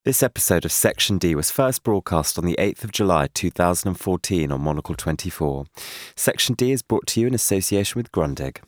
This episode of Section D was first broadcast on the 8th of July 2014 on Monocle 24. Section D is brought to you in association with Grundig.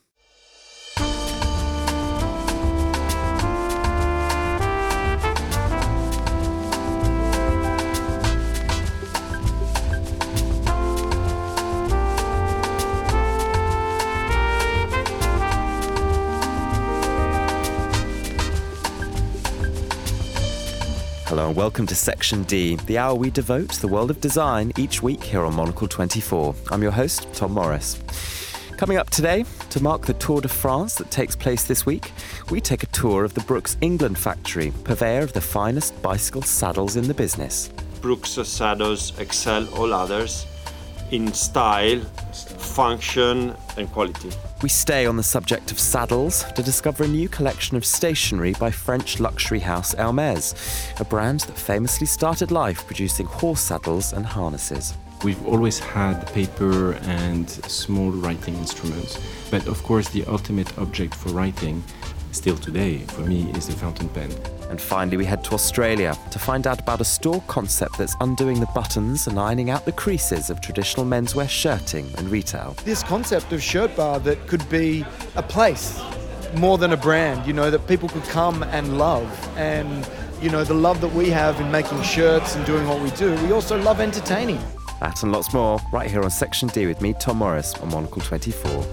Hello and welcome to Section D, the hour we devote to the world of design each week here on Monocle 24. I'm your host, Tom Morris. Coming up today, to mark the Tour de France that takes place this week, we take a tour of the Brooks England factory, purveyor of the finest bicycle saddles in the business. Brooks saddles excel all others in style, function and quality. We stay on the subject of saddles to discover a new collection of stationery by French luxury house Hermès, a brand that famously started life producing horse saddles and harnesses. We've always had paper and small writing instruments, but of course the ultimate object for writing, still today, for me, is the fountain pen. And finally, we head to Australia to find out about a store concept that's undoing the buttons and ironing out the creases of traditional menswear shirting and retail. This concept of shirt bar that could be a place more than a brand, that people could come and love. And, the love that we have in making shirts and doing what we do, we also love entertaining. That and lots more right here on Section D with me, Tom Morris, on Monocle 24.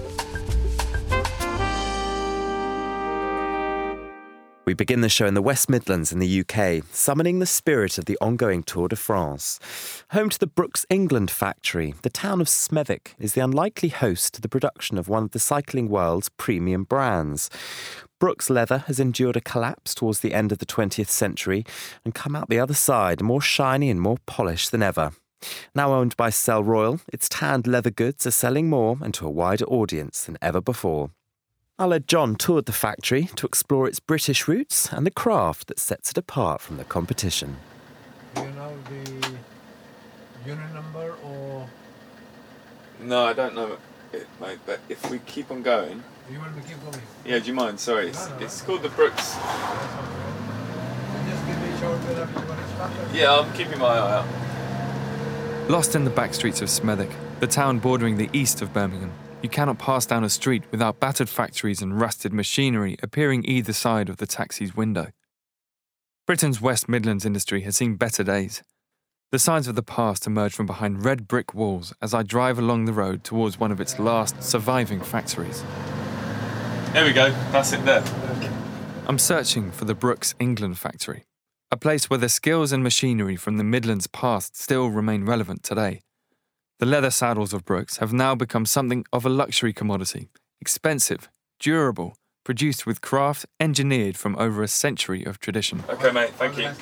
We begin the show in the West Midlands in the UK, summoning the spirit of the ongoing Tour de France. Home to the Brooks England factory, the town of Smethwick is the unlikely host to the production of one of the cycling world's premium brands. Brooks leather has endured a collapse towards the end of the 20th century and come out the other side more shiny and more polished than ever. Now owned by Selle Royal, its tanned leather goods are selling more and to a wider audience than ever before. I led John toured the factory to explore its British roots and the craft that sets it apart from the competition. Do you know the unit number or...? No, I don't know it, mate, but if we keep on going... Do you want me to keep going? Yeah, do you mind? Sorry, it's called the Brooks. Just give me a shout whether you want to start. Yeah, I'm keeping my eye out. Lost in the back streets of Smethwick, the town bordering the east of Birmingham, you cannot pass down a street without battered factories and rusted machinery appearing either side of the taxi's window. Britain's West Midlands industry has seen better days. The signs of the past emerge from behind red brick walls as I drive along the road towards one of its last surviving factories. There we go, that's it there. I'm searching for the Brooks England factory, a place where the skills and machinery from the Midlands past still remain relevant today. The leather saddles of Brooks have now become something of a luxury commodity, expensive, durable, produced with craft engineered from over a century of tradition. Okay, mate, thank you.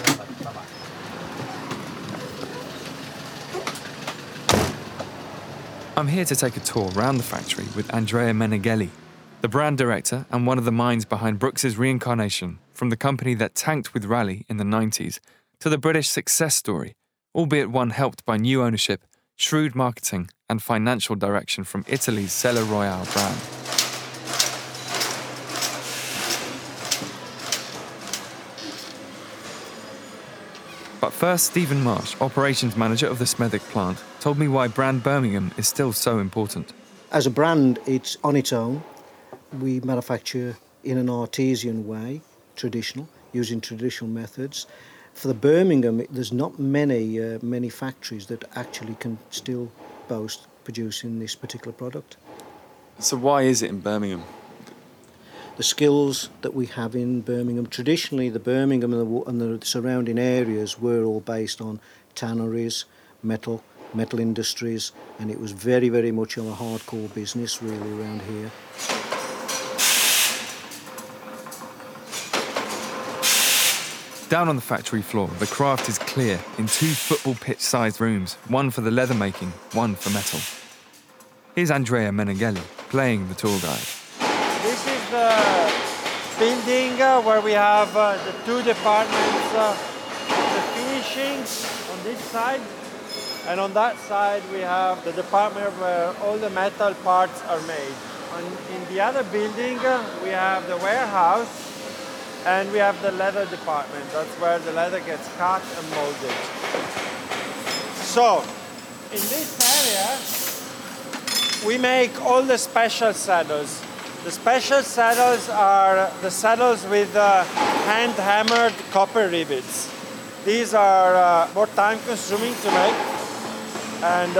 I'm here to take a tour around the factory with Andrea Meneghelli, the brand director and one of the minds behind Brooks's reincarnation from the company that tanked with Raleigh in the 90s to the British success story, albeit one helped by new ownership, shrewd marketing and financial direction from Italy's Selle Royal brand. But first, Stephen Marsh, operations manager of the Smethwick plant, told me why brand Birmingham is still so important. As a brand, it's on its own. We manufacture in an artisan way, traditional, using traditional methods. For the Birmingham, there's not many factories that actually can still boast producing this particular product. So why is it in Birmingham? The skills that we have in Birmingham, traditionally the Birmingham and the surrounding areas were all based on tanneries, metal industries, and it was very, very much of a hardcore business really around here. Down on the factory floor, the craft is clear in 2 football pitch-sized rooms, one for the leather making, one for metal. Here's Andrea Meneghelli playing the tour guide. This is the building where we have the 2 departments, the finishing on this side, and on that side we have the department where all the metal parts are made. And in the other building we have the warehouse And we have the leather department. That's where the leather gets cut and molded. So, in this area, we make all the special saddles. The special saddles are the saddles with hand-hammered copper rivets. These are more time-consuming to make, and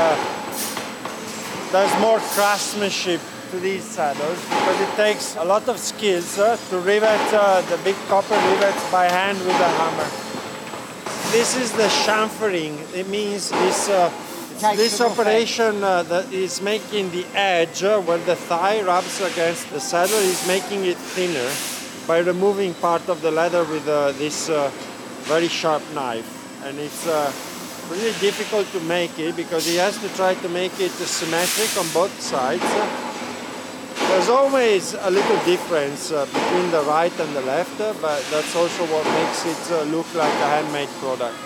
there's more craftsmanship to these saddles because it takes a lot of skills to rivet the big copper rivets by hand with a hammer. This is the chamfering. It means this operation that is making the edge where the thigh rubs against the saddle is making it thinner by removing part of the leather with this very sharp knife. And it's really difficult to make it because he has to try to make it symmetric on both sides. There's always a little difference between the right and the left, but that's also what makes it look like a handmade product.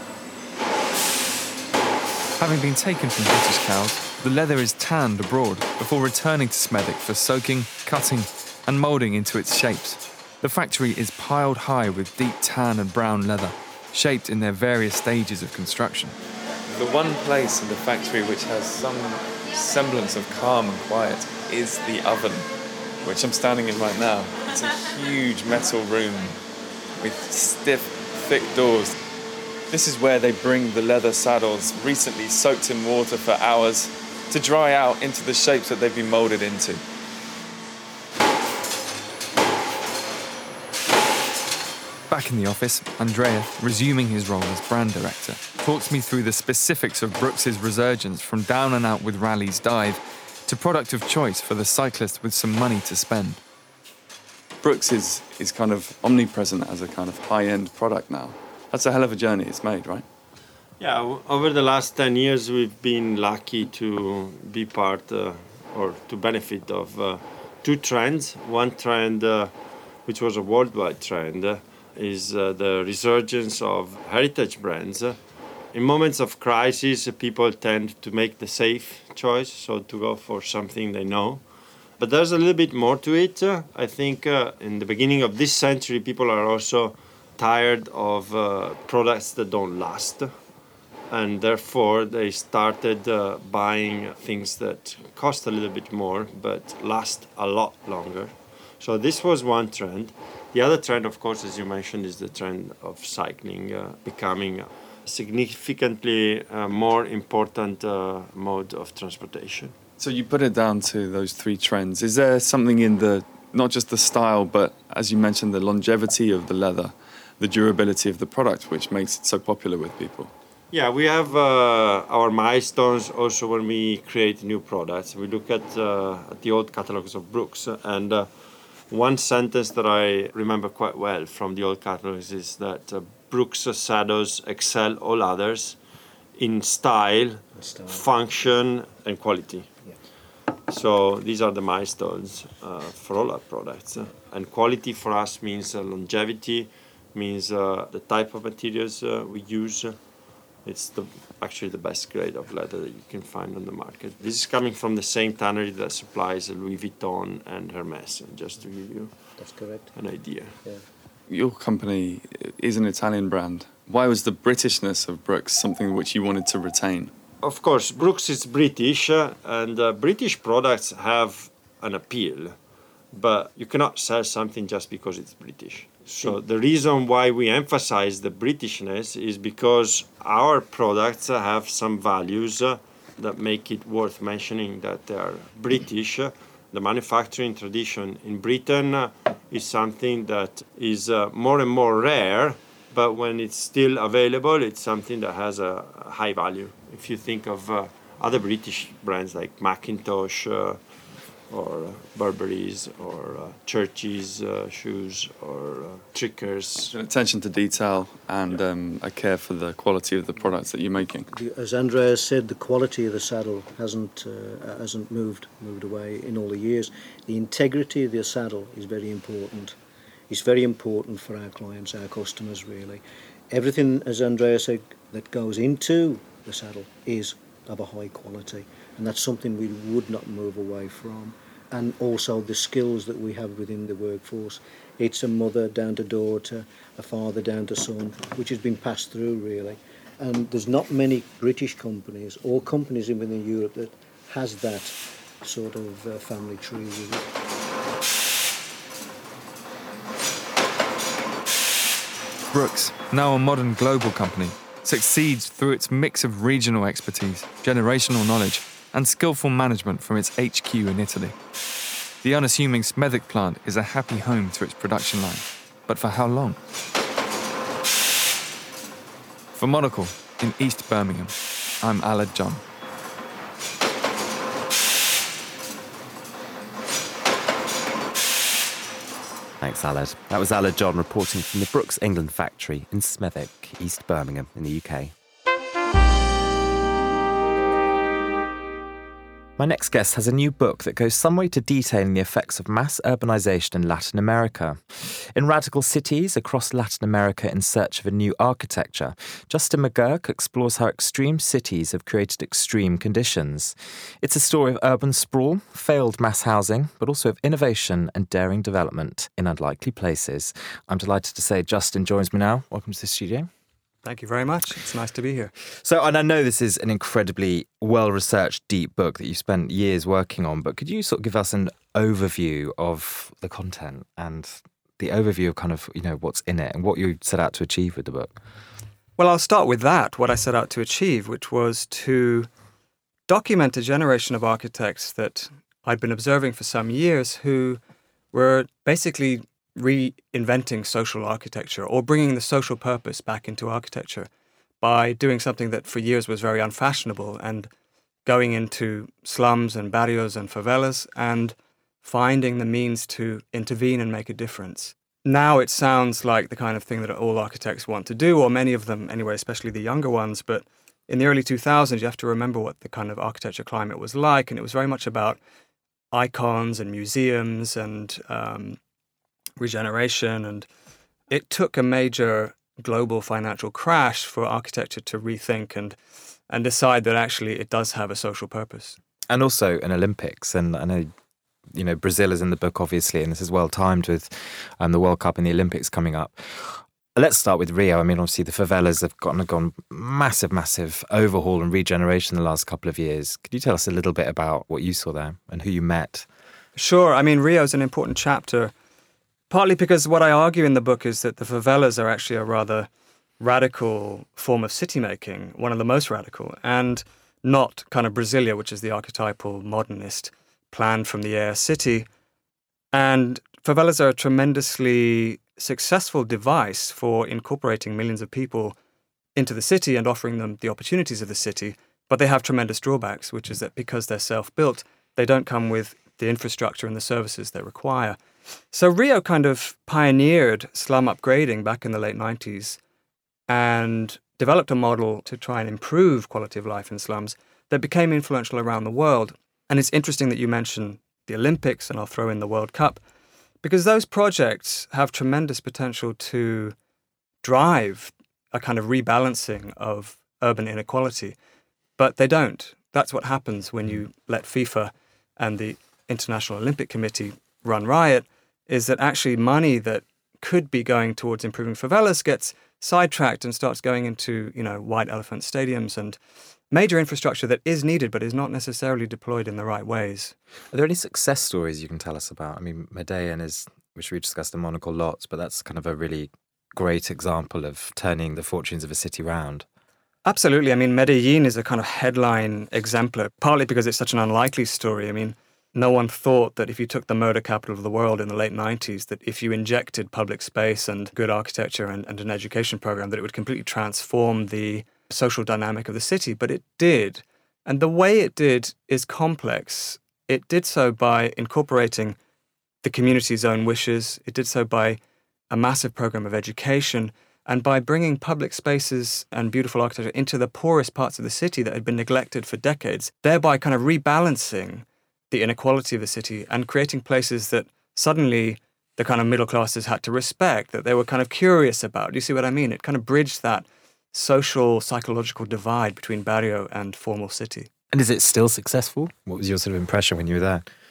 Having been taken from British cows, the leather is tanned abroad before returning to Smethwick for soaking, cutting and moulding into its shapes. The factory is piled high with deep tan and brown leather, shaped in their various stages of construction. The one place in the factory which has some semblance of calm and quiet is the oven, which I'm standing in right now. It's a huge metal room with stiff, thick doors. This is where they bring the leather saddles, recently soaked in water for hours, to dry out into the shapes that they've been moulded into. Back in the office, Andrea, resuming his role as brand director, talks me through the specifics of Brooks's resurgence from down and out with Rally's dive to product of choice for the cyclist with some money to spend. Brooks is kind of omnipresent as a kind of high-end product now. That's a hell of a journey it's made, right? Yeah, over the last 10 years, we've been lucky to be part or to benefit of two trends. One trend, which was a worldwide trend, is the resurgence of heritage brands. In moments of crisis, people tend to make the safe choice, so to go for something they know. But there's a little bit more to it. I think in the beginning of this century, people are also tired of products that don't last. And therefore, they started buying things that cost a little bit more, but last a lot longer. So this was one trend. The other trend, of course, as you mentioned, is the trend of cycling becoming a significantly more important mode of transportation. So you put it down to those three trends. Is there something in the, not just the style, but as you mentioned, the longevity of the leather, the durability of the product, which makes it so popular with people? Yeah, we have our milestones also when we create new products. We look at the old catalogs of Brooks, and one sentence that I remember quite well from the old catalogs is that Brooks saddles excel all others in style, function, and quality. Yeah. So these are the milestones for all our products. And quality for us means longevity, means the type of materials we use. It's actually the best grade of leather that you can find on the market. This is coming from the same tannery that supplies Louis Vuitton and Hermes, just to give you an idea. Yeah. Your company is an Italian brand. Why was the Britishness of Brooks something which you wanted to retain? Of course, Brooks is British, and British products have an appeal, but you cannot sell something just because it's British. So the reason why we emphasize the Britishness is because our products have some values that make it worth mentioning that they are British. The manufacturing tradition in Britain is something that is more and more rare, but when it's still available, it's something that has a high value. If you think of other British brands like Macintosh, or Burberry's, or Church's shoes, or Trickers. Attention to detail and a care for the quality of the products that you're making. As Andrea said, the quality of the saddle hasn't moved away in all the years. The integrity of the saddle is very important. It's very important for our clients, our customers, really. Everything, as Andrea said, that goes into the saddle is of a high quality, and that's something we would not move away from. and also the skills that we have within the workforce. It's a mother down to daughter, a father down to son, which has been passed through really. And there's not many British companies or companies even in Europe that has that sort of family tree with it. Brooks, now a modern global company, succeeds through its mix of regional expertise, generational knowledge, and skillful management from its HQ in Italy. The unassuming Smethwick plant is a happy home to its production line. But for how long? For Monocle, in East Birmingham, I'm Aled John. Thanks, Aled. That was Aled John reporting from the Brooks England factory in Smethwick, East Birmingham in the UK. My next guest has a new book that goes some way to detailing the effects of mass urbanisation in Latin America. In Radical Cities Across Latin America in Search of a New Architecture, Justin McGurk explores how extreme cities have created extreme conditions. It's a story of urban sprawl, failed mass housing, but also of innovation and daring development in unlikely places. I'm delighted to say Justin joins me now. Welcome to the studio. Thank you very much. It's nice to be here. So, and I know this is an incredibly well-researched, deep book that you spent years working on, but could you sort of give us an overview of the content and the overview of kind of, you know, what's in it and what you set out to achieve with the book? Well, I'll start with that, what I set out to achieve, which was to document a generation of architects that I'd been observing for some years who were basically reinventing social architecture or bringing the social purpose back into architecture by doing something that for years was very unfashionable and going into slums and barrios and favelas and finding the means to intervene and make a difference. Now it sounds like the kind of thing that all architects want to do, or many of them anyway, especially the younger ones, but in the early 2000s you have to remember what the kind of architecture climate was like, and it was very much about icons and museums and regeneration, and it took a major global financial crash for architecture to rethink and decide that actually it does have a social purpose. And also an Olympics, and I know, you know, Brazil is in the book obviously, and this is well timed with the World Cup and the Olympics coming up. Let's start with Rio. I mean, obviously the favelas have gone massive overhaul and regeneration in the last couple of years. Could you tell us a little bit about what you saw there and who you met? Sure. I mean, Rio is an important chapter, partly because what I argue in the book is that the favelas are actually a rather radical form of city-making, one of the most radical, and not kind of Brasilia, which is the archetypal modernist plan from the air city. And favelas are a tremendously successful device for incorporating millions of people into the city and offering them the opportunities of the city, but they have tremendous drawbacks, which is that because they're self-built, they don't come with the infrastructure and the services they require. So Rio kind of pioneered slum upgrading back in the late 90s and developed a model to try and improve quality of life in slums that became influential around the world. And it's interesting that you mention the Olympics, and I'll throw in the World Cup, because those projects have tremendous potential to drive a kind of rebalancing of urban inequality, but they don't. That's what happens when you let FIFA and the International Olympic Committee run riot, is that actually money that could be going towards improving favelas gets sidetracked and starts going into, you know, white elephant stadiums and major infrastructure that is needed but is not necessarily deployed in the right ways. Are there any success stories you can tell us about? I mean, Medellin is, which we discussed in Monocle lots, but that's kind of a really great example of turning the fortunes of a city round. Absolutely. I mean, Medellin is a kind of headline exemplar, partly because it's such an unlikely story. I mean, no one thought that if you took the murder capital of the world in the late 90s, that if you injected public space and good architecture and an education program, that it would completely transform the social dynamic of the city. But it did. And the way it did is complex. It did so by incorporating the community's own wishes. It did so by a massive program of education and by bringing public spaces and beautiful architecture into the poorest parts of the city that had been neglected for decades, thereby kind of rebalancing the inequality of the city and creating places that suddenly the kind of middle classes had to respect, that they were kind of curious about. Do you see what I mean? It kind of bridged that social, psychological divide between barrio and formal city. And is it still successful? What was your sort of impression when you were there?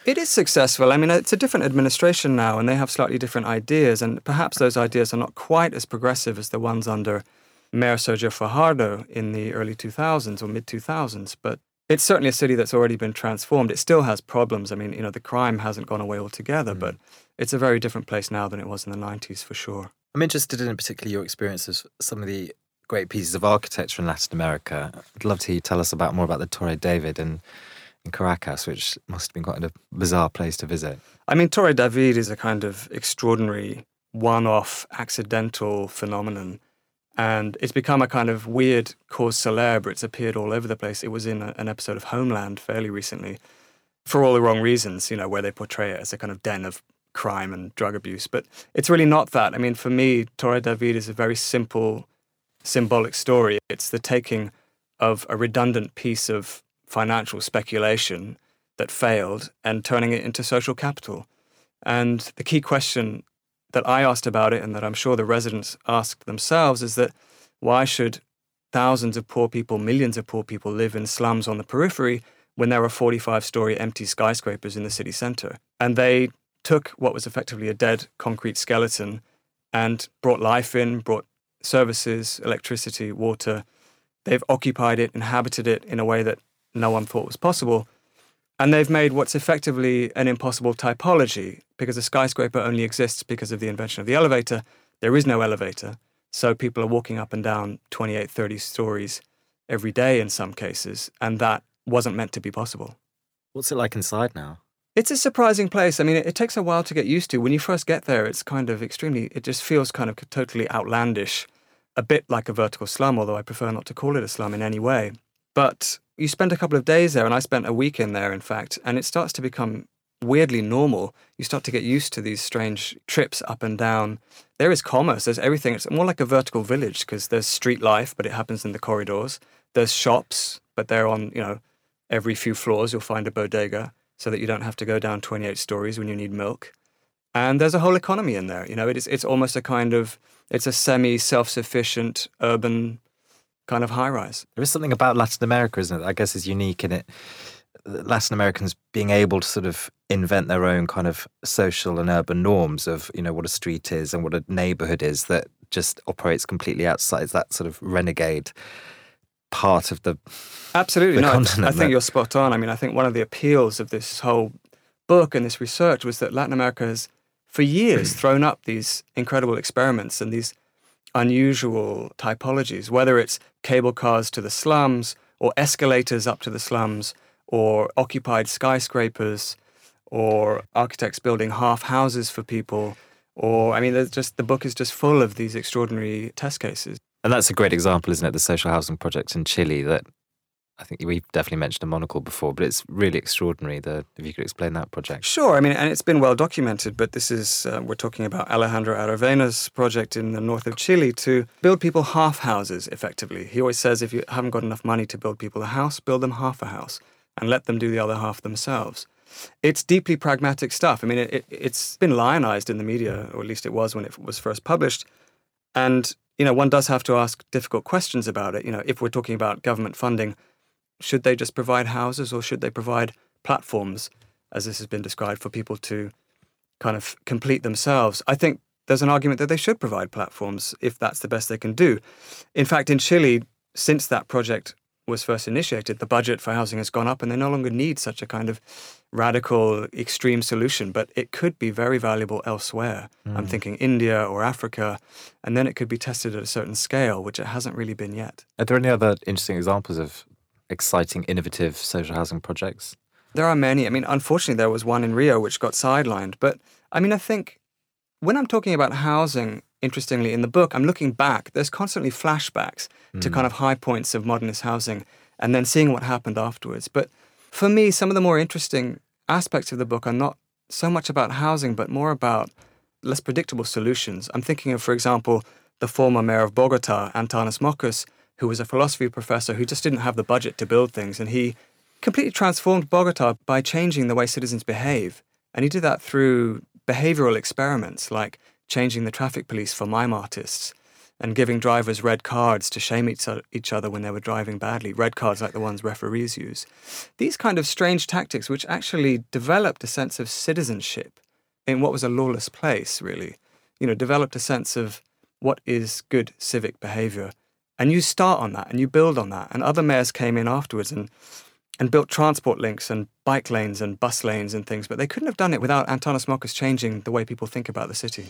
It is successful. I mean, it's a different administration now, and they have slightly different ideas, and perhaps those ideas are not quite as progressive as the ones under Mayor Sergio Fajardo in the early 2000s or mid-2000s, but it's certainly a city that's already been transformed. It still has problems. I mean, the crime hasn't gone away altogether, but it's a very different place now than it was in the 90s, for sure. I'm interested in particularly your experience of some of the great pieces of architecture in Latin America. I'd love to hear you tell us more about the Torre David in Caracas, which must have been quite a bizarre place to visit. I mean, Torre David is a kind of extraordinary, one-off, accidental phenomenon. And it's become a kind of weird cause célèbre. It's appeared all over the place. It was in an episode of Homeland fairly recently, for all the wrong reasons, where they portray it as a kind of den of crime and drug abuse. But it's really not that. I mean, for me, Torre David is a very simple, symbolic story. It's the taking of a redundant piece of financial speculation that failed and turning it into social capital. And the key question that I asked about it, and that I'm sure the residents asked themselves, is that why should thousands of poor people, millions of poor people live in slums on the periphery when there are 45-story empty skyscrapers in the city centre? And they took what was effectively a dead concrete skeleton and brought life in, brought services, electricity, water. They've occupied it, inhabited it in a way that no one thought was possible. And they've made what's effectively an impossible typology, because a skyscraper only exists because of the invention of the elevator. There is no elevator, so people are walking up and down 28, 30 stories every day in some cases, and that wasn't meant to be possible. What's it like inside now? It's a surprising place. I mean, it takes a while to get used to. When you first get there, it's kind of it just feels kind of totally outlandish, a bit like a vertical slum, although I prefer not to call it a slum in any way. But you spend a couple of days there, and I spent a week in there, in fact, and it starts to become weirdly normal. You start to get used to these strange trips up and down. There is commerce, there's everything. It's more like a vertical village, because there's street life, but it happens in the corridors. There's shops, but they're on, every few floors you'll find a bodega, so that you don't have to go down 28 stories when you need milk. And there's a whole economy in there. It's almost it's a semi-self-sufficient urban kind of high-rise. There is something about Latin America, isn't it, that I guess is unique in it. Latin Americans being able to sort of invent their own kind of social and urban norms of, what a street is and what a neighborhood is that just operates completely outside that sort of renegade part of the Absolutely. the No, continent. I think you're spot on. I mean, I think one of the appeals of this whole book and this research was that Latin America has, for years, thrown up these incredible experiments and these unusual typologies, whether it's cable cars to the slums or escalators up to the slums or occupied skyscrapers or architects building half houses for people, or, I mean, the book is just full of these extraordinary test cases. And that's a great example, isn't it? The social housing project in Chile that I think we've definitely mentioned a Monocle before, but it's really extraordinary. If you could explain that project. Sure. I mean, and it's been well documented, but this is, we're talking about Alejandro Aravena's project in the north of Chile to build people half houses, effectively. He always says if you haven't got enough money to build people a house, build them half a house and let them do the other half themselves. It's deeply pragmatic stuff. I mean, it's been lionized in the media, or at least it was when it was first published. And, one does have to ask difficult questions about it. If we're talking about government funding, should they just provide houses or should they provide platforms, as this has been described, for people to kind of complete themselves? I think there's an argument that they should provide platforms if that's the best they can do. In fact, in Chile, since that project was first initiated, the budget for housing has gone up and they no longer need such a kind of radical, extreme solution, but it could be very valuable elsewhere. I'm thinking India or Africa, and then it could be tested at a certain scale, which it hasn't really been yet. Are there any other interesting examples of exciting, innovative social housing projects? There are many. I mean, unfortunately, there was one in Rio which got sidelined. But, I mean, I think when I'm talking about housing, interestingly, in the book, I'm looking back. There's constantly flashbacks to kind of high points of modernist housing and then seeing what happened afterwards. But for me, some of the more interesting aspects of the book are not so much about housing, but more about less predictable solutions. I'm thinking of, for example, the former mayor of Bogota, Antanas Mockus, who was a philosophy professor who just didn't have the budget to build things. And he completely transformed Bogota by changing the way citizens behave. And he did that through behavioral experiments, like changing the traffic police for mime artists and giving drivers red cards to shame each other when they were driving badly, red cards like the ones referees use. These kind of strange tactics which actually developed a sense of citizenship in what was a lawless place, really. Developed a sense of what is good civic behaviour. And you start on that and you build on that. And other mayors came in afterwards and built transport links and bike lanes and bus lanes and things, but they couldn't have done it without Antonis Mockus changing the way people think about the city.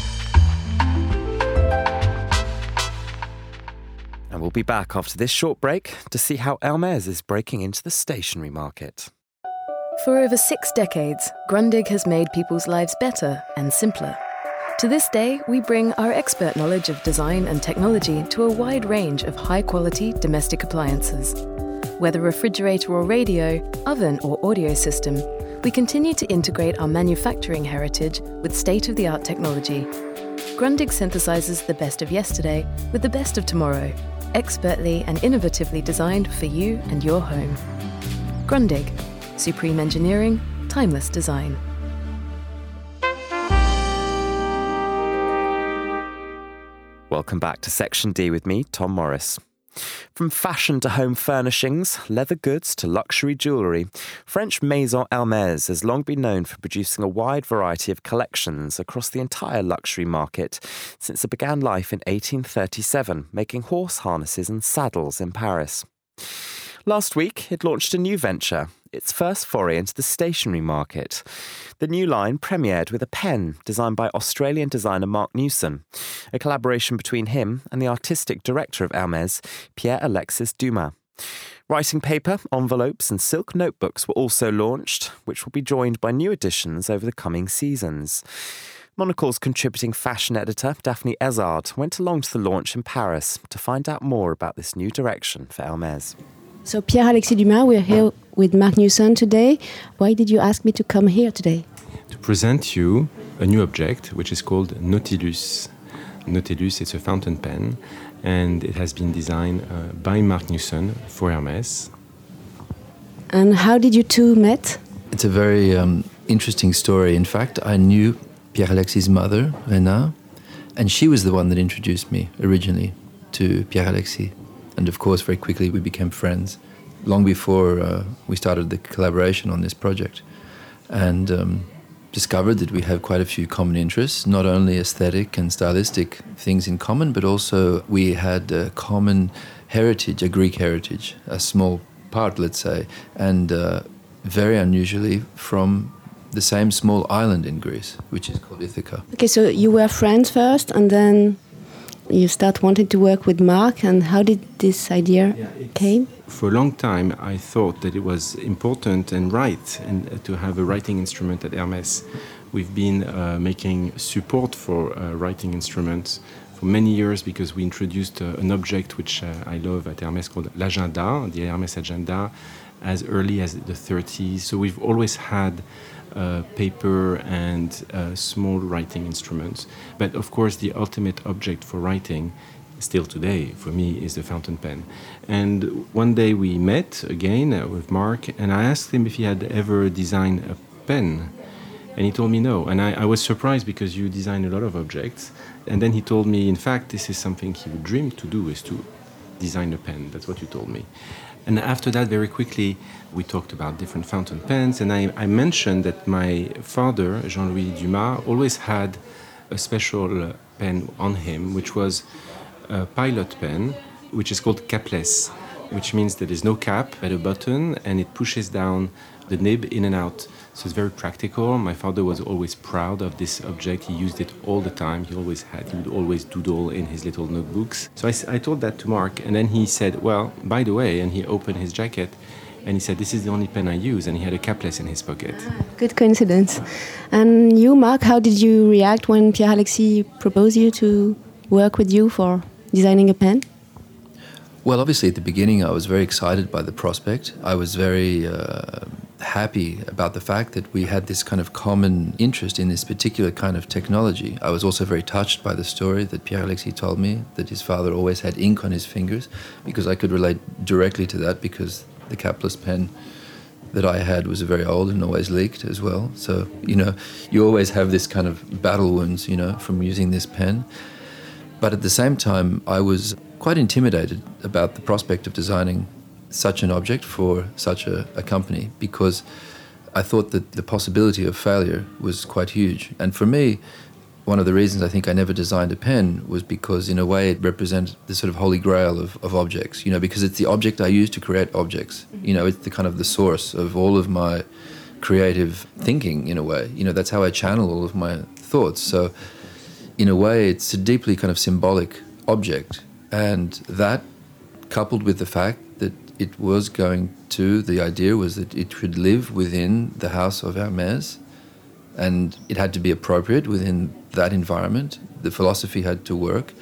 And we'll be back after this short break to see how Hermès is breaking into the stationery market. For over 6 decades, Grundig has made people's lives better and simpler. To this day, we bring our expert knowledge of design and technology to a wide range of high-quality domestic appliances. Whether refrigerator or radio, oven or audio system, we continue to integrate our manufacturing heritage with state-of-the-art technology. Grundig synthesizes the best of yesterday with the best of tomorrow, expertly and innovatively designed for you and your home. Grundig, supreme engineering, timeless design. Welcome back to Section D with me, Tom Morris. From fashion to home furnishings, leather goods to luxury jewellery, French Maison Hermès has long been known for producing a wide variety of collections across the entire luxury market since it began life in 1837, making horse harnesses and saddles in Paris. Last week, it launched a new venture, its first foray into the stationery market. The new line premiered with a pen designed by Australian designer Mark Newson, a collaboration between him and the artistic director of Hermès, Pierre-Alexis Dumas. Writing paper, envelopes and silk notebooks were also launched, which will be joined by new additions over the coming seasons. Monocle's contributing fashion editor, Daphne Ezard, went along to the launch in Paris to find out more about this new direction for Hermès. So Pierre-Alexis Dumas, we're here with Mark Newson today. Why did you ask me to come here today? To present you a new object, which is called Nautilus. Nautilus is a fountain pen, and it has been designed by Mark Newson for Hermès. And how did you two met? It's a very interesting story. In fact, I knew Pierre-Alexis' mother, Rena, and she was the one that introduced me originally to Pierre-Alexis. And of course, very quickly we became friends, long before we started the collaboration on this project. And discovered that we have quite a few common interests, not only aesthetic and stylistic things in common, but also we had a common heritage, a Greek heritage, a small part, let's say, and very unusually from the same small island in Greece, which is called Ithaca. Okay, so you were friends first, and then you start wanting to work with Mark, and how did this idea came? For a long time, I thought that it was important and right to have a writing instrument at Hermès. We've been making support for writing instruments for many years because we introduced an object which I love at Hermès called l'agenda, the Hermès agenda, as early as the 30s. So we've always had paper and small writing instruments. But of course, the ultimate object for writing, still today, for me, is the fountain pen. And one day we met again with Mark, and I asked him if he had ever designed a pen. And he told me no. And I was surprised because you design a lot of objects. And then he told me, in fact, this is something he would dream to do, is to design a pen. That's what you told me. And after that, very quickly, we talked about different fountain pens. And I mentioned that my father, Jean-Louis Dumas, always had a special pen on him, which was a pilot pen, which is called capless, which means there is no cap but a button, and it pushes down the nib in and out. So it's very practical. My father was always proud of this object. He used it all the time. He would always doodle in his little notebooks. So I told that to Mark, and then he said, well, by the way, and he opened his jacket, and he said, this is the only pen I use, and he had a capless in his pocket. Good coincidence. And you, Mark, how did you react when Pierre-Alexis proposed you to work with you for designing a pen? Well, obviously, at the beginning, I was very excited by the prospect. I was very happy about the fact that we had this kind of common interest in this particular kind of technology. I was also very touched by the story that Pierre-Alexis told me, that his father always had ink on his fingers, because I could relate directly to that, because the capless pen that I had was very old and always leaked as well. So, you always have this kind of battle wounds, from using this pen. But at the same time, I was quite intimidated about the prospect of designing such an object for such a company, because I thought that the possibility of failure was quite huge. And for me, one of the reasons I think I never designed a pen was because, in a way, it represented the sort of holy grail of objects, because it's the object I use to create objects. It's the kind of the source of all of my creative thinking, in a way. That's how I channel all of my thoughts. So, in a way, it's a deeply kind of symbolic object. And that, coupled with the fact that it was the idea was that it should live within the house of Hermès, and it had to be appropriate within that environment. The philosophy had to work.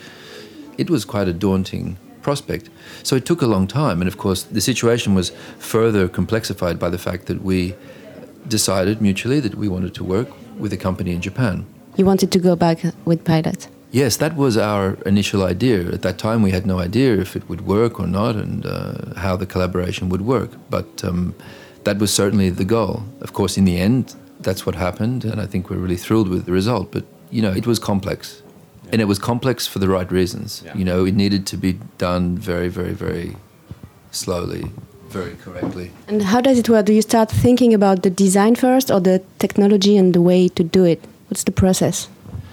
It was quite a daunting prospect. So it took a long time. And of course, the situation was further complexified by the fact that we decided mutually that we wanted to work with a company in Japan. You wanted to go back with Pilot? Yes, that was our initial idea. At that time, we had no idea if it would work or not, and how the collaboration would work. But that was certainly the goal. Of course, in the end, that's what happened, and I think we're really thrilled with the result. But, it was complex. And it was complex for the right reasons. Yeah. It needed to be done very, very, very slowly, very correctly. And how does it work? Do you start thinking about the design first, or the technology and the way to do it? What's the process?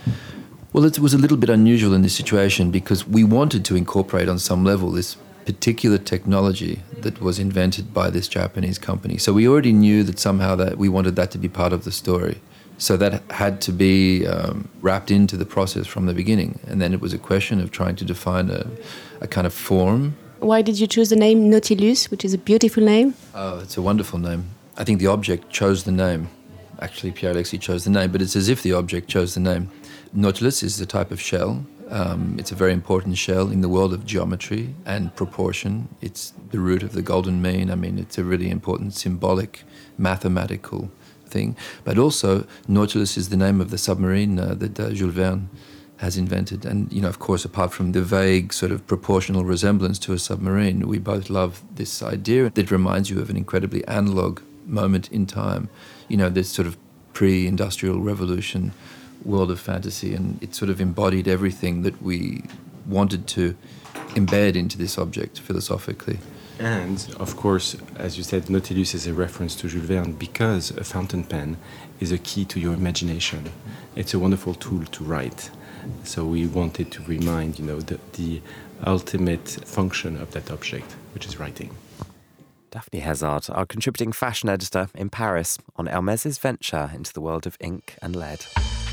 Well, it was a little bit unusual in this situation because we wanted to incorporate on some level this particular technology that was invented by this Japanese company. So we already knew that somehow that we wanted that to be part of the story. So that had to be wrapped into the process from the beginning. And then it was a question of trying to define a kind of form. Why did you choose the name Nautilus, which is a beautiful name? Oh, it's a wonderful name. I think the object chose the name. Actually, Pierre-Alexis chose the name, but it's as if the object chose the name. Nautilus is a type of shell. It's a very important shell in the world of geometry and proportion. It's the root of the golden mean. I mean, it's a really important symbolic, mathematical thing. But also, Nautilus is the name of the submarine that Jules Verne has invented. And, of course, apart from the vague sort of proportional resemblance to a submarine, we both love this idea that reminds you of an incredibly analog moment in time. This sort of pre-industrial revolution world of fantasy, and it sort of embodied everything that we wanted to embed into this object philosophically. And, of course, as you said, Nautilus is a reference to Jules Verne because a fountain pen is a key to your imagination. It's a wonderful tool to write. So we wanted to remind, the ultimate function of that object, which is writing. Daphne Hazard, our contributing fashion editor in Paris, on Hermès' venture into the world of ink and lead.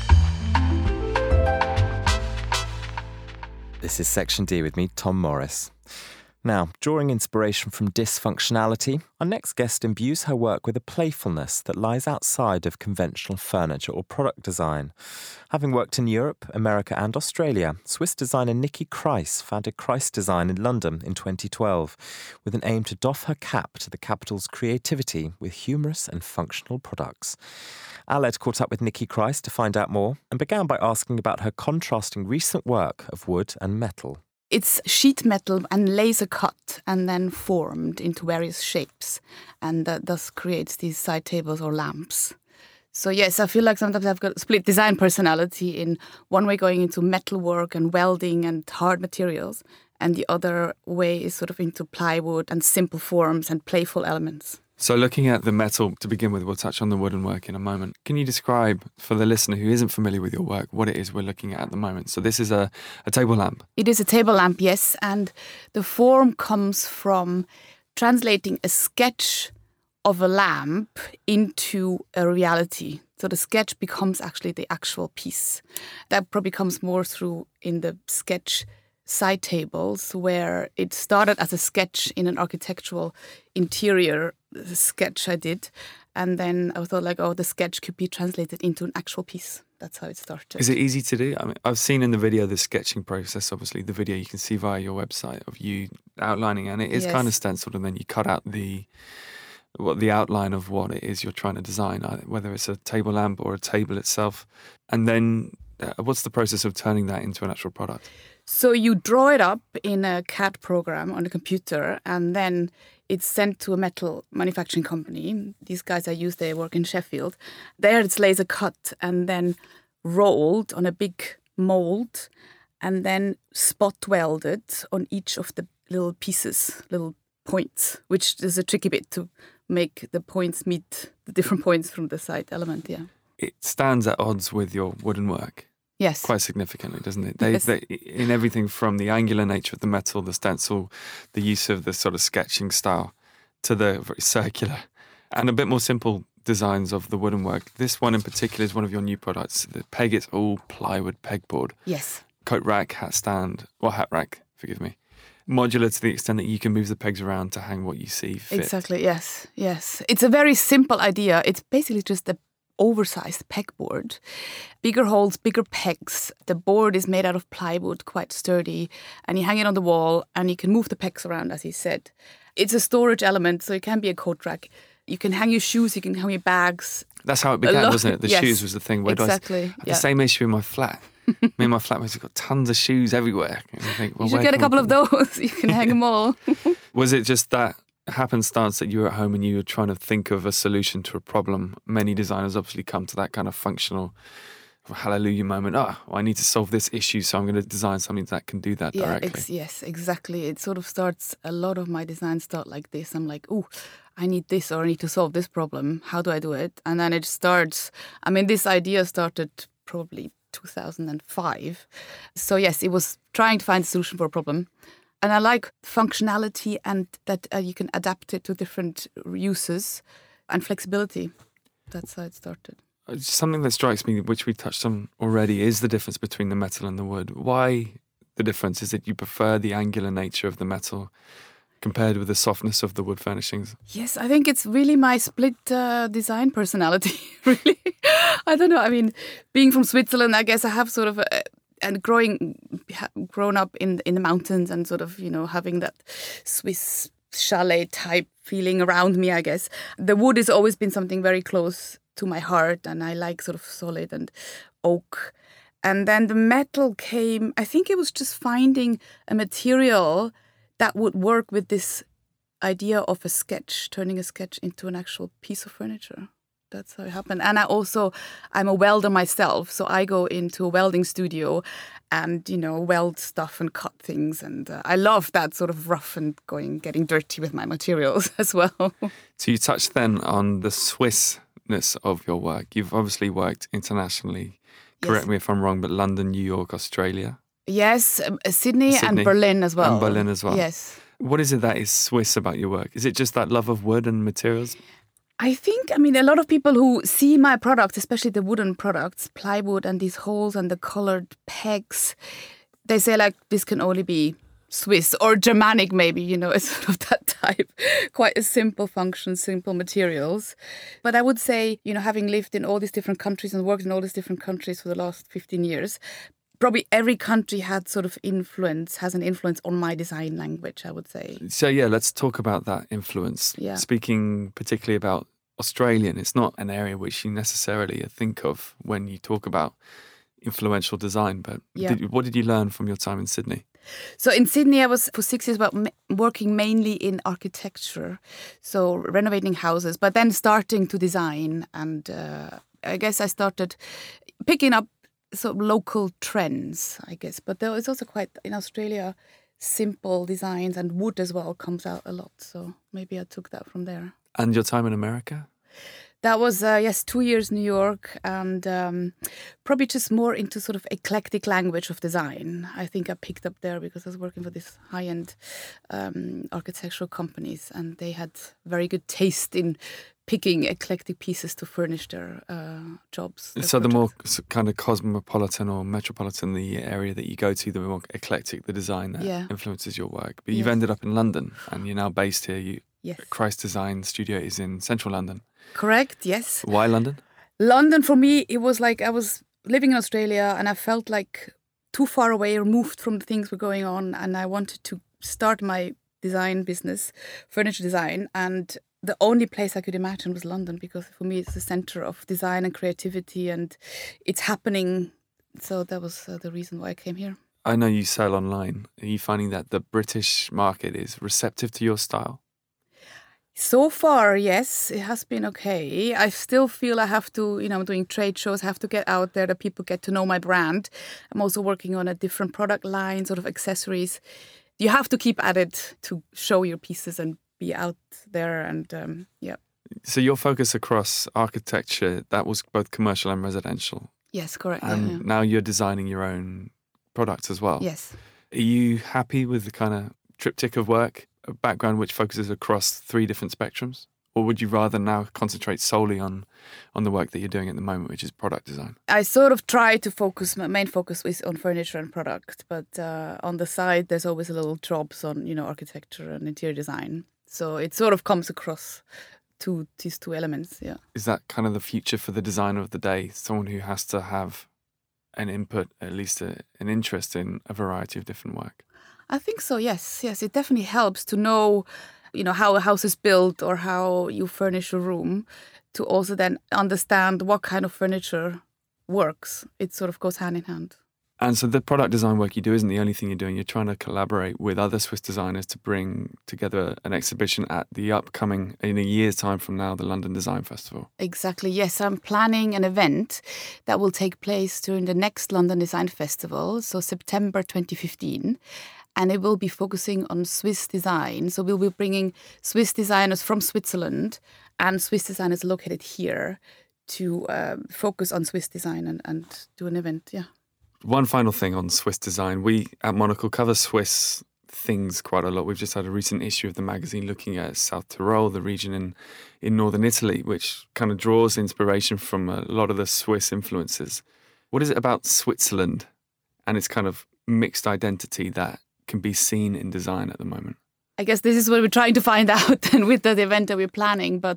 This is Section D with me, Tom Morris. Now, drawing inspiration from dysfunctionality, our next guest imbues her work with a playfulness that lies outside of conventional furniture or product design. Having worked in Europe, America and Australia, Swiss designer Nikki Kreis founded Kreis Design in London in 2012 with an aim to doff her cap to the capital's creativity with humorous and functional products. Aled caught up with Nikki Kreis to find out more and began by asking about her contrasting recent work of wood and metal. It's sheet metal and laser cut and then formed into various shapes, and that thus creates these side tables or lamps. So yes, I feel like sometimes I've got a split design personality, in one way going into metalwork and welding and hard materials, and the other way is sort of into plywood and simple forms and playful elements. So looking at the metal, to begin with, we'll touch on the wooden work in a moment. Can you describe, for the listener who isn't familiar with your work, what it is we're looking at the moment? So this is a table lamp. It is a table lamp, yes, and the form comes from translating a sketch of a lamp into a reality. So the sketch becomes actually the actual piece. That probably comes more through in the sketch side tables, where it started as a sketch in an architectural interior sketch I did, and then I thought the sketch could be translated into an actual piece. That's how it started. Is it easy to do? I mean, I've seen in the video the sketching process, obviously the video you can see via your website of you outlining, and it is kind of stenciled, and then you cut out the outline of what it is you're trying to design, whether it's a table lamp or a table itself. And then what's the process of turning that into an actual product? So you draw it up in a CAD program on the computer, and then it's sent to a metal manufacturing company. These guys I use, they work in Sheffield. There it's laser cut and then rolled on a big mold and then spot welded on each of the little pieces, little points, which is a tricky bit to make the points meet the different points from the side element, yeah. It stands at odds with your wooden work. Yes. Quite significantly, doesn't it? Yes. They, in everything from the angular nature of the metal, the stencil, the use of the sort of sketching style, to the very circular and a bit more simple designs of the wooden work. This one in particular is one of your new products. The peg is all plywood pegboard. Yes. Coat rack, hat stand, or hat rack, forgive me. Modular to the extent that you can move the pegs around to hang what you see fit. Exactly, yes. It's a very simple idea. It's basically just a oversized pegboard. Bigger holes, bigger pegs. The board is made out of plywood, quite sturdy, and you hang it on the wall and you can move the pegs around, as he said. It's a storage element, so it can be a coat rack. You can hang your shoes, you can hang your bags. That's how it began, wasn't it? The Yes, shoes was the thing. Where exactly. I had the same issue in my flat. Me and my flatmates have got tons of shoes everywhere. And I think, well, You should where get a can we couple of those. You can hang them all. Was it just that happenstance that you were at home and you were trying to think of a solution to a problem? Many designers obviously come to that kind of functional hallelujah moment. I need to solve this issue, so I'm going to design something that can do that directly. Yes, exactly. It sort of starts, a lot of my designs start like this. I'm like, oh, I need this, or I need to solve this problem. How do I do it? And then it starts, this idea started probably 2005. So yes, it was trying to find a solution for a problem. And I like functionality and that you can adapt it to different uses and flexibility. That's how it started. Something that strikes me, which we touched on already, is the difference between the metal and the wood. Why the difference? Is that you prefer the angular nature of the metal compared with the softness of the wood furnishings? Yes, I think it's really my split design personality, really. I don't know. Being from Switzerland, I guess I have sort of grown up in the mountains and sort of, having that Swiss chalet type feeling around me, I guess. The wood has always been something very close to my heart, and I like sort of solid and oak. And then the metal came, I think it was just finding a material that would work with this idea of a sketch, turning a sketch into an actual piece of furniture. That's how it happened. And I'm a welder myself, so I go into a welding studio and, weld stuff and cut things. And I love that sort of rough and getting dirty with my materials as well. So you touched then on the Swissness of your work. You've obviously worked internationally. Correct me if I'm wrong, but London, New York, Australia. Yes, Sydney and Berlin as well. And Berlin as well. Yes. What is it that is Swiss about your work? Is it just that love of wood and materials? I think, a lot of people who see my products, especially the wooden products, plywood and these holes and the colored pegs, they say this can only be Swiss or Germanic maybe, it's sort of that type. Quite a simple function, simple materials. But I would say, having lived in all these different countries and worked in all these different countries for the last 15 years, probably every country has an influence on my design language, I would say. So let's talk about that influence. Yeah. Speaking particularly about Australian, it's not an area which you necessarily think of when you talk about influential design, but what did you learn from your time in Sydney? So in Sydney, I was for 6 years working mainly in architecture, so renovating houses, but then starting to design. And I guess I started picking up sort of local trends, I guess. But there is also quite, in Australia, simple designs, and wood as well comes out a lot. So maybe I took that from there. And your time in America? That was, 2 years New York, and probably just more into sort of eclectic language of design. I think I picked up there because I was working for these high-end architectural companies, and they had very good taste in picking eclectic pieces to furnish their jobs. So the more kind of cosmopolitan or metropolitan the area that you go to, the more eclectic the design that influences your work. But you've ended up in London, and you're now based here. Yes. Christ Design Studio is in central London. Correct, yes. Why London? London, for me, it was like I was living in Australia and I felt like too far away, removed from the things were going on, and I wanted to start my design business, furniture design, and the only place I could imagine was London, because for me it's the center of design and creativity, and it's happening. So that was the reason why I came here. I know you sell online. Are you finding that the British market is receptive to your style? So far, yes, it has been okay. I still feel I have to, I'm doing trade shows, I have to get out there that people get to know my brand. I'm also working on a different product line, sort of accessories. You have to keep at it to show your pieces and be out there and, yeah. So your focus across architecture, that was both commercial and residential. Yes, correct. And now you're designing your own products as well. Yes. Are you happy with the kind of triptych of work, a background which focuses across 3 different spectrums? Or would you rather now concentrate solely on the work that you're doing at the moment, which is product design? I sort of try to focus, my main focus is on furniture and product, but on the side there's always a little jobs on, architecture and interior design. So it sort of comes across these two elements, yeah. Is that kind of the future for the designer of the day? Someone who has to have an input, at least an interest in a variety of different work? I think so, yes. Yes, it definitely helps to know, how a house is built or how you furnish a room, to also then understand what kind of furniture works. It sort of goes hand in hand. And so the product design work you do isn't the only thing you're doing. You're trying to collaborate with other Swiss designers to bring together an exhibition at the upcoming, in a year's time from now, the London Design Festival. Exactly, yes. I'm planning an event that will take place during the next London Design Festival, so September 2015. And it will be focusing on Swiss design. So we'll be bringing Swiss designers from Switzerland and Swiss designers located here to focus on Swiss design and do an event, yeah. One final thing on Swiss design. We at Monocle cover Swiss things quite a lot. We've just had a recent issue of the magazine looking at South Tyrol, the region in northern Italy, which kind of draws inspiration from a lot of the Swiss influences. What is it about Switzerland and its kind of mixed identity that can be seen in design at the moment? I guess this is what we're trying to find out with the event that we're planning, but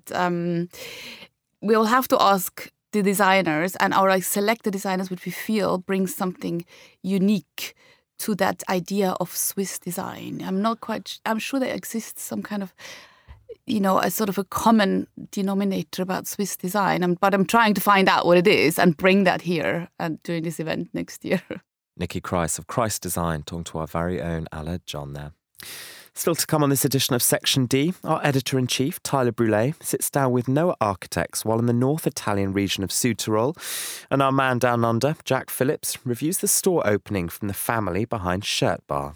we'll have to ask the designers and select the designers which we feel brings something unique to that idea of Swiss design. I'm sure there exists some kind of, a sort of a common denominator about Swiss design, but I'm trying to find out what it is and bring that here and during this event next year. Nikki Kreis of Kreis Design talking to our very own Ala John there. Still to come on this edition of Section D, our editor-in-chief, Tyler Brûlé, sits down with Noah Architects while in the North Italian region of Südtirol, and our man down under, Jack Phillips, reviews the store opening from the family behind Shirt Bar.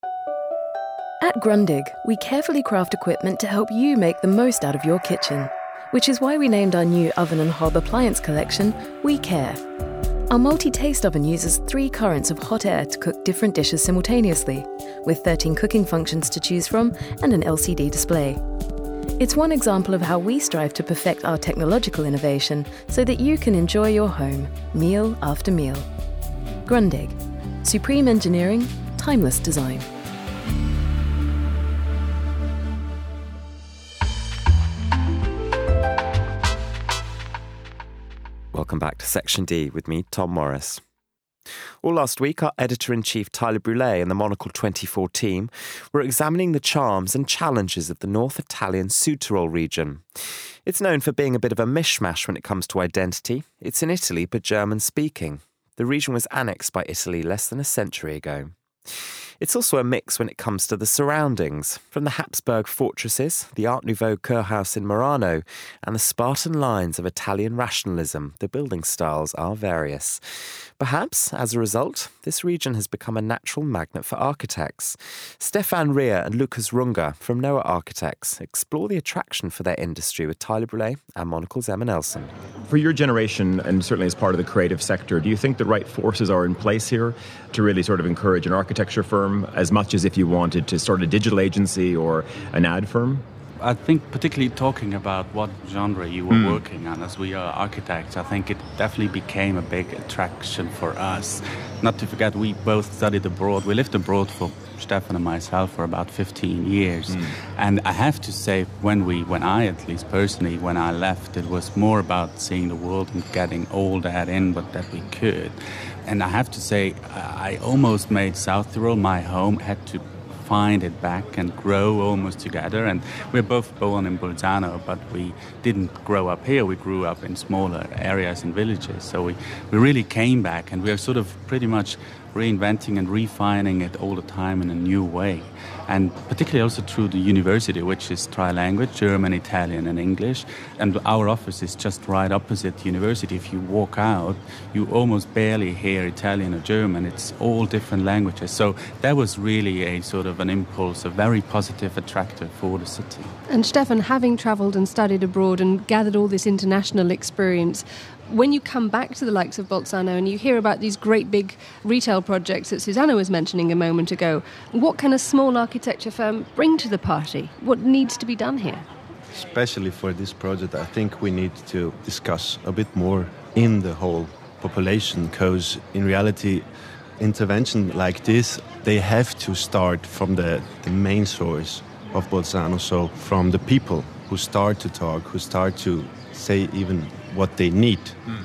At Grundig, we carefully craft equipment to help you make the most out of your kitchen, which is why we named our new oven and hob appliance collection We Care. Our multi-taste oven uses 3 currents of hot air to cook different dishes simultaneously, with 13 cooking functions to choose from and an LCD display. It's one example of how we strive to perfect our technological innovation so that you can enjoy your home, meal after meal. Grundig. Supreme engineering, timeless design. Welcome back to Section D with me, Tom Morris. All last week, our editor-in-chief Tyler Brûlé and the Monocle 24 team were examining the charms and challenges of the North Italian Südtirol region. It's known for being a bit of a mishmash when it comes to identity. It's in Italy, but German-speaking. The region was annexed by Italy less than a century ago. It's also a mix when it comes to the surroundings, from the Habsburg fortresses, the Art Nouveau Kurhaus in Murano, and the Spartan lines of Italian rationalism. The building styles are various. Perhaps, as a result, this region has become a natural magnet for architects. Stefan Ria and Lucas Runga from Noah Architects explore the attraction for their industry with Tyler Brûlé and Monocle's Emma Nelson. For your generation, and certainly as part of the creative sector, do you think the right forces are in place here to really sort of encourage an architecture firm as much as if you wanted to start a digital agency or an ad firm? I think particularly talking about what genre you were working on, as we are architects, I think it definitely became a big attraction for us. Not to forget, we both studied abroad. We lived abroad for Stefan and myself for about 15 years. And I have to say, when I at least personally, when I left, it was more about seeing the world and getting all that in, but that we could. And I have to say, I almost made South Tyrol my home, had to find it back and grow almost together. And we're both born in Bolzano, but we didn't grow up here. We grew up in smaller areas and villages. So we really came back, and we are sort of pretty much reinventing and refining it all the time in a new way. And particularly also through the university, which is tri-language, German, Italian and English. And our office is just right opposite the university. If you walk out, you almost barely hear Italian or German. It's all different languages. So that was really a sort of an impulse, a very positive attractor for the city. And Stefan, having travelled and studied abroad and gathered all this international experience, when you come back to the likes of Bolzano and you hear about these great big retail projects that Susanna was mentioning a moment ago, what can a small architecture firm bring to the party? What needs to be done here? Especially for this project, I think we need to discuss a bit more in the whole population, because in reality, intervention like this, they have to start from the main source of Bolzano, so from the people who start to talk, who start to say even what they need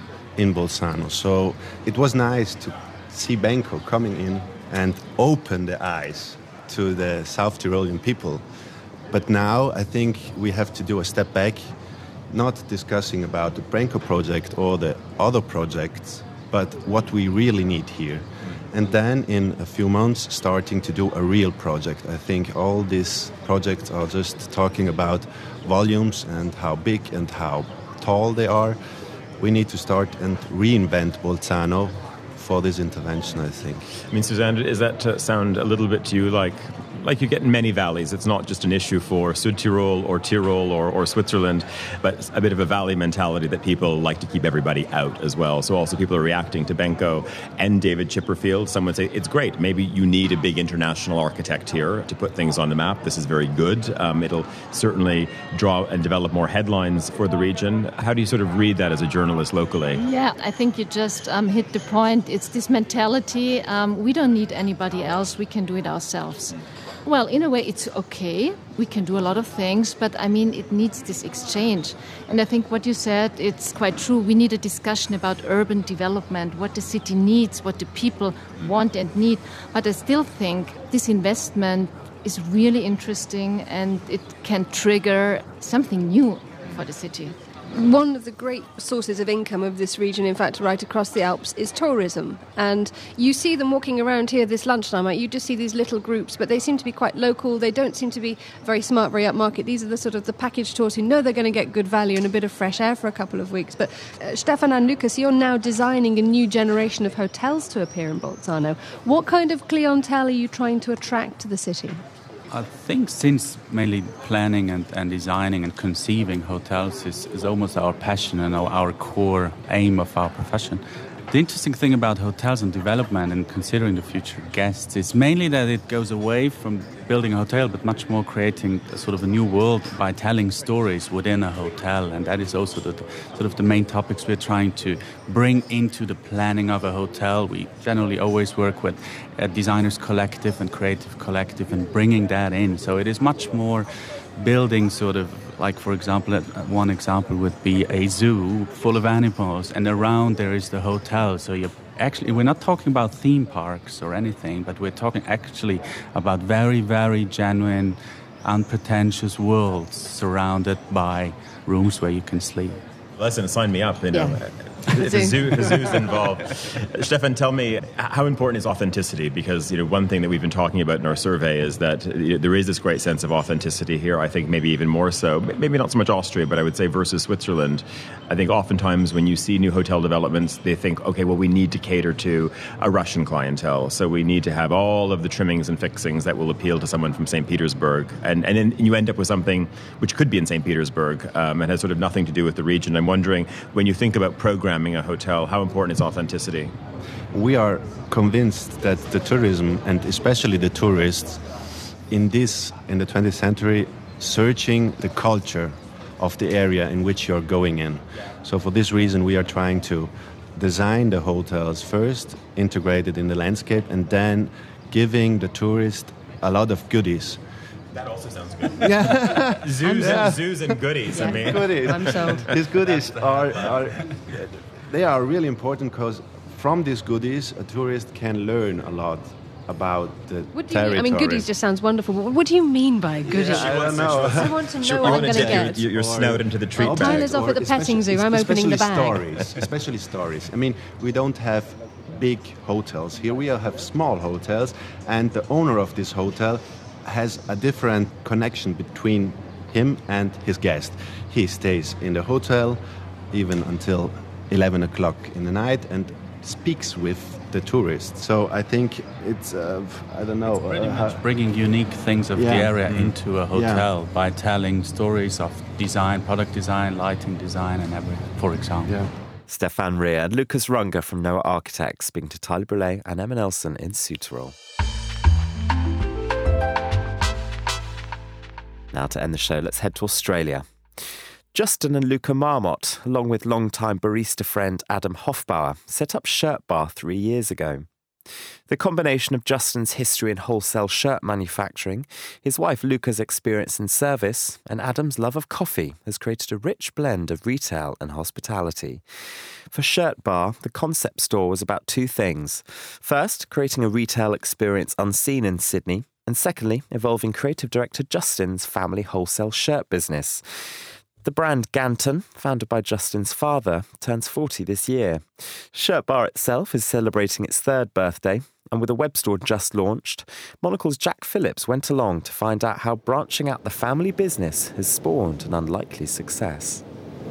in Bolzano. So it was nice to see Benko coming in and open the eyes to the South Tyrolean people. But now I think we have to do a step back, not discussing about the Benko project or the other projects, but what we really need here. And then in a few months starting to do a real project. I think all these projects are just talking about volumes and how big and how tall they are. We need to start and reinvent Bolzano for this intervention, I think. I mean, Suzanne, does that sound a little bit to you like you get in many valleys? It's not just an issue for Südtirol or Tyrol or Switzerland, but a bit of a valley mentality that people like to keep everybody out as well. So also people are reacting to Benko and David Chipperfield. Some would say it's great. Maybe you need a big international architect here to put things on the map. This is very good. It'll certainly draw and develop more headlines for the region. How do you sort of read that as a journalist locally? Yeah, I think you just hit the point. It's this mentality. We don't need anybody else. We can do it ourselves. Well, in a way, it's okay. We can do a lot of things, but I mean, it needs this exchange. And I think what you said, it's quite true. We need a discussion about urban development, what the city needs, what the people want and need. But I still think this investment is really interesting and it can trigger something new for the city. One of the great sources of income of this region, in fact, right across the Alps, is tourism. And you see them walking around here this lunchtime. You just see these little groups, but they seem to be quite local. They don't seem to be very smart, very upmarket. These are the sort of the package tours who know they're going to get good value and a bit of fresh air for a couple of weeks. But Stefan and Lucas, you're now designing a new generation of hotels to appear in Bolzano. What kind of clientele are you trying to attract to the city? I think since mainly planning and designing and conceiving hotels is almost our passion and our core aim of our profession. The interesting thing about hotels and development and considering the future guests is mainly that it goes away from building a hotel, but much more creating a sort of a new world by telling stories within a hotel. And that is also the main topics we're trying to bring into the planning of a hotel. We generally always work with a designers collective and creative collective and bringing that in. So it is much more building sort of, like, for example, one example would be a zoo full of animals, and around there is the hotel. So we're not talking about theme parks or anything, but we're talking actually about very, very genuine, unpretentious worlds surrounded by rooms where you can sleep. Listen, sign me up, you know. Yeah. If the zoo's involved. Stefan, tell me, how important is authenticity? Because, one thing that we've been talking about in our survey is that there is this great sense of authenticity here. I think maybe even more so, maybe not so much Austria, but I would say versus Switzerland. I think oftentimes when you see new hotel developments, they think, okay, well, we need to cater to a Russian clientele. So we need to have all of the trimmings and fixings that will appeal to someone from St. Petersburg. And then you end up with something which could be in St. Petersburg and has sort of nothing to do with the region. I'm wondering, when you think about programming a hotel, how important is authenticity? We are convinced that the tourism, and especially the tourists, in the 20th century, searching the culture of the area in which you're going in. So for this reason, we are trying to design the hotels first, integrated in the landscape, and then giving the tourist a lot of goodies. That also sounds good. Yeah. Zoos and goodies. Yeah. I mean, goodies. I'm sold. These goodies are really important because from these goodies, a tourist can learn a lot about the territory. I mean, goodies just sounds wonderful. But what do you mean by goodies? I don't know. I want to know what I'm going to get. Your snout into the treat bag. Tyler's off at the petting zoo. I'm opening the bag. Especially stories. I mean, we don't have big hotels. Here we have small hotels, and the owner of this hotel has a different connection between him and his guest. He stays in the hotel even until 11 o'clock in the night and speaks with the tourists. So I think it's, I don't know. It's pretty much bringing unique things of the area into a hotel by telling stories of design, product design, lighting design and everything, for example. Yeah. Stefan Rea and Lucas Runger from Noah Architects, speaking to Tyler Brulé and Emma Nelson in Südtirol. Now to end the show, let's head to Australia. Justin and Luca Marmot, along with longtime barista friend Adam Hofbauer, set up Shirt Bar 3 years ago. The combination of Justin's history in wholesale shirt manufacturing, his wife Luca's experience in service, and Adam's love of coffee has created a rich blend of retail and hospitality. For Shirt Bar, the concept store was about two things. First, creating a retail experience unseen in Sydney, and secondly, evolving creative director Justin's family wholesale shirt business. The brand Ganton, founded by Justin's father, turns 40 this year. Shirt Bar itself is celebrating its 3rd birthday, and with a web store just launched, Monocle's Jack Phillips went along to find out how branching out the family business has spawned an unlikely success.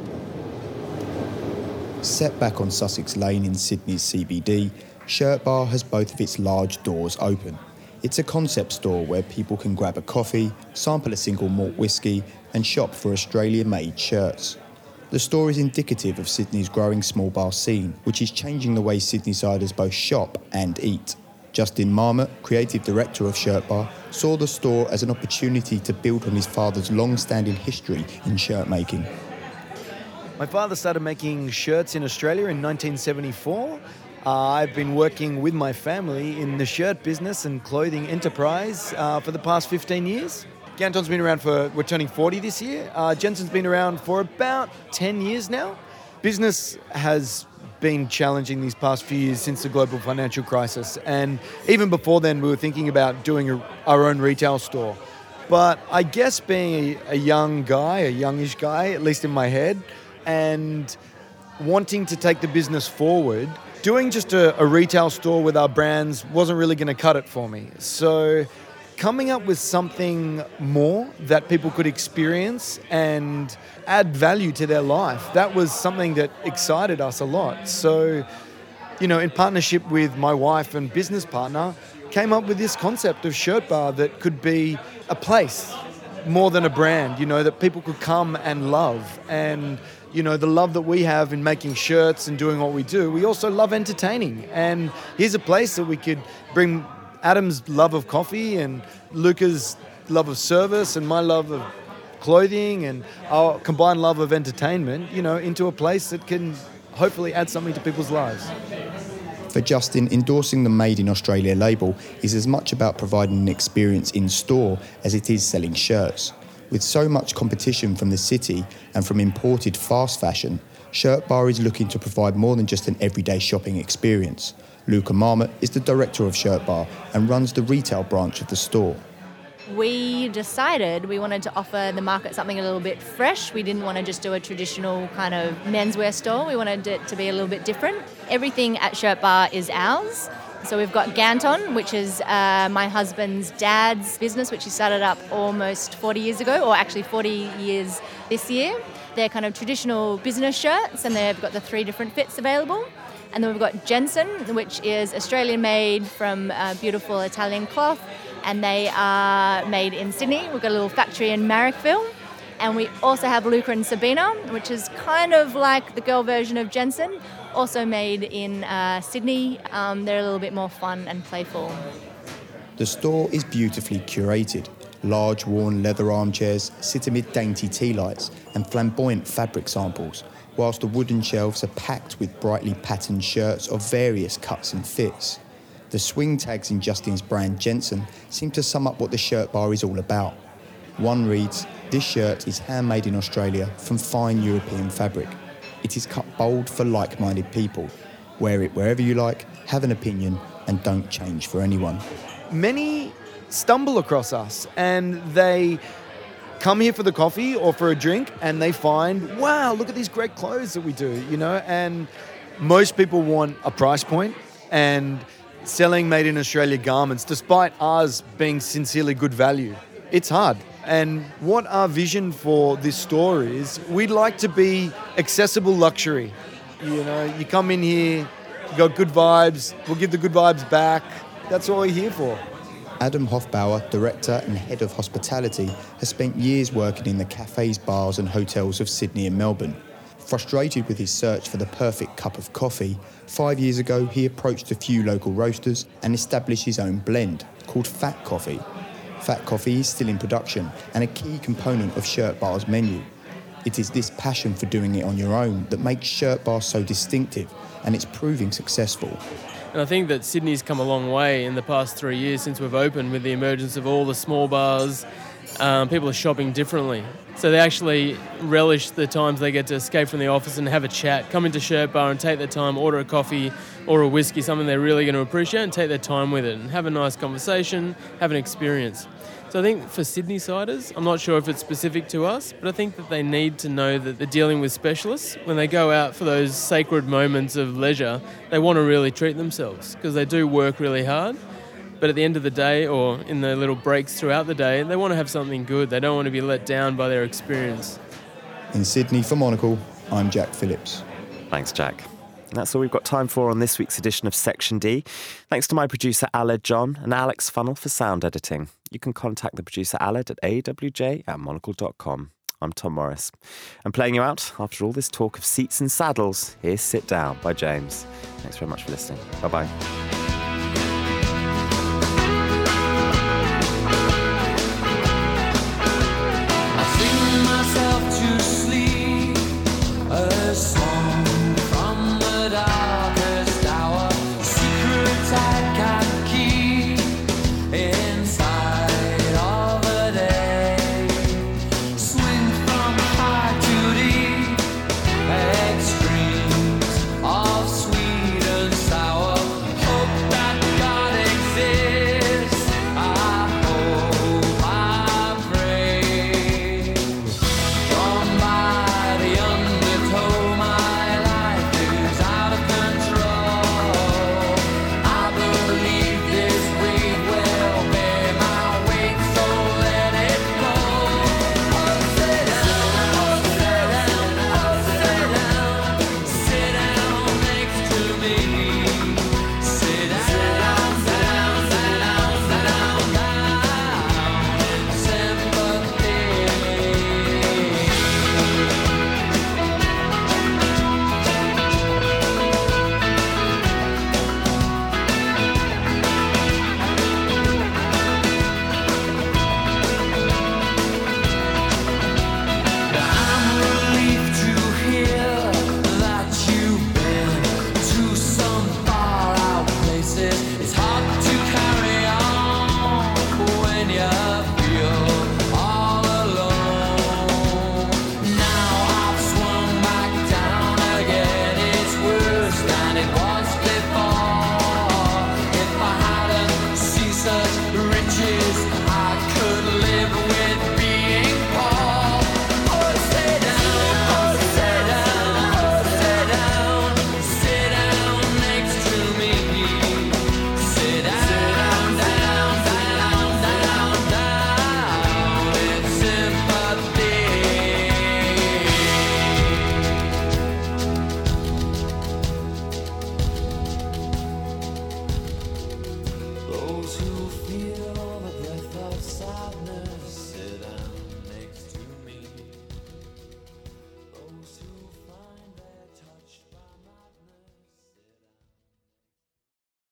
Set back on Sussex Lane in Sydney's CBD, Shirt Bar has both of its large doors open. It's a concept store where people can grab a coffee, sample a single malt whisky and shop for Australia-made shirts. The store is indicative of Sydney's growing small bar scene, which is changing the way Sydneysiders both shop and eat. Justin Marmot, creative director of Shirt Bar, saw the store as an opportunity to build on his father's long-standing history in shirt making. My father started making shirts in Australia in 1974. I've been working with my family in the shirt business and clothing enterprise for the past 15 years. Ganton's been around we're turning 40 this year. Jensen's been around for about 10 years now. Business has been challenging these past few years since the global financial crisis. And even before then, we were thinking about doing our own retail store. But I guess being a young guy, a youngish guy, at least in my head, and wanting to take the business forward, doing just a retail store with our brands wasn't really going to cut it for me. So coming up with something more that people could experience and add value to their life, that was something that excited us a lot. So, in partnership with my wife and business partner, came up with this concept of Shirt Bar that could be a place more than a brand, that people could come and love. And the love that we have in making shirts and doing what we do, we also love entertaining. And here's a place that we could bring Adam's love of coffee and Luca's love of service and my love of clothing and our combined love of entertainment, into a place that can hopefully add something to people's lives. For Justin, endorsing the Made in Australia label is as much about providing an experience in store as it is selling shirts. With so much competition from the city and from imported fast fashion, Shirt Bar is looking to provide more than just an everyday shopping experience. Luca Marmot is the director of Shirt Bar and runs the retail branch of the store. We decided we wanted to offer the market something a little bit fresh. We didn't want to just do a traditional kind of menswear store. We wanted it to be a little bit different. Everything at Shirt Bar is ours. So we've got Ganton, which is my husband's dad's business, which he started up almost 40 years ago, or actually 40 years this year. They're kind of traditional business shirts, and they've got the 3 different fits available. And then we've got Jensen, which is Australian-made from beautiful Italian cloth, and they are made in Sydney. We've got a little factory in Marrickville. And we also have Luca and Sabina, which is kind of like the girl version of Jensen, also made in Sydney. They're a little bit more fun and playful. The store is beautifully curated. Large worn leather armchairs sit amid dainty tea lights and flamboyant fabric samples, whilst the wooden shelves are packed with brightly patterned shirts of various cuts and fits. The swing tags in Justin's brand Jensen seem to sum up what the Shirt Bar is all about. One reads, "This shirt is handmade in Australia from fine European fabric. It is cut bold for like-minded people. Wear it wherever you like, have an opinion, and don't change for anyone." Many stumble across us and they come here for the coffee or for a drink and they find, wow, look at these great clothes that we do, and most people want a price point. and selling made in Australia garments, despite ours being sincerely good value. It's hard. And what our vision for this store is, we'd like to be accessible luxury. You know, you come in here, you got good vibes, we'll give the good vibes back. That's what we're here for. Adam Hofbauer, Director and Head of Hospitality, has spent years working in the cafes, bars and hotels of Sydney and Melbourne. Frustrated with his search for the perfect cup of coffee, 5 years ago he approached a few local roasters and established his own blend called Fat Coffee. Fat Coffee is still in production and a key component of Shirt Bar's menu. It is this passion for doing it on your own that makes Shirt Bar so distinctive, and it's proving successful. And I think that Sydney's come a long way in the past 3 years since we've opened with the emergence of all the small bars. People are shopping differently. So they actually relish the times they get to escape from the office and have a chat, come into Shirt Bar and take their time, order a coffee or a whiskey, something they're really going to appreciate, and take their time with it and have a nice conversation, have an experience. So I think for Sydney-siders, I'm not sure if it's specific to us, but I think that they need to know that they're dealing with specialists. When they go out for those sacred moments of leisure, they want to really treat themselves because they do work really hard. But at the end of the day, or in the little breaks throughout the day, they want to have something good. They don't want to be let down by their experience. In Sydney for Monocle, I'm Jack Phillips. Thanks, Jack. And that's all we've got time for on this week's edition of Section D. Thanks to my producer Aled John and Alex Funnell for sound editing. You can contact the producer Aled at awj@monocle.com. I'm Tom Morris. And playing you out, after all this talk of seats and saddles, here's Sit Down by James. Thanks very much for listening. Bye-bye.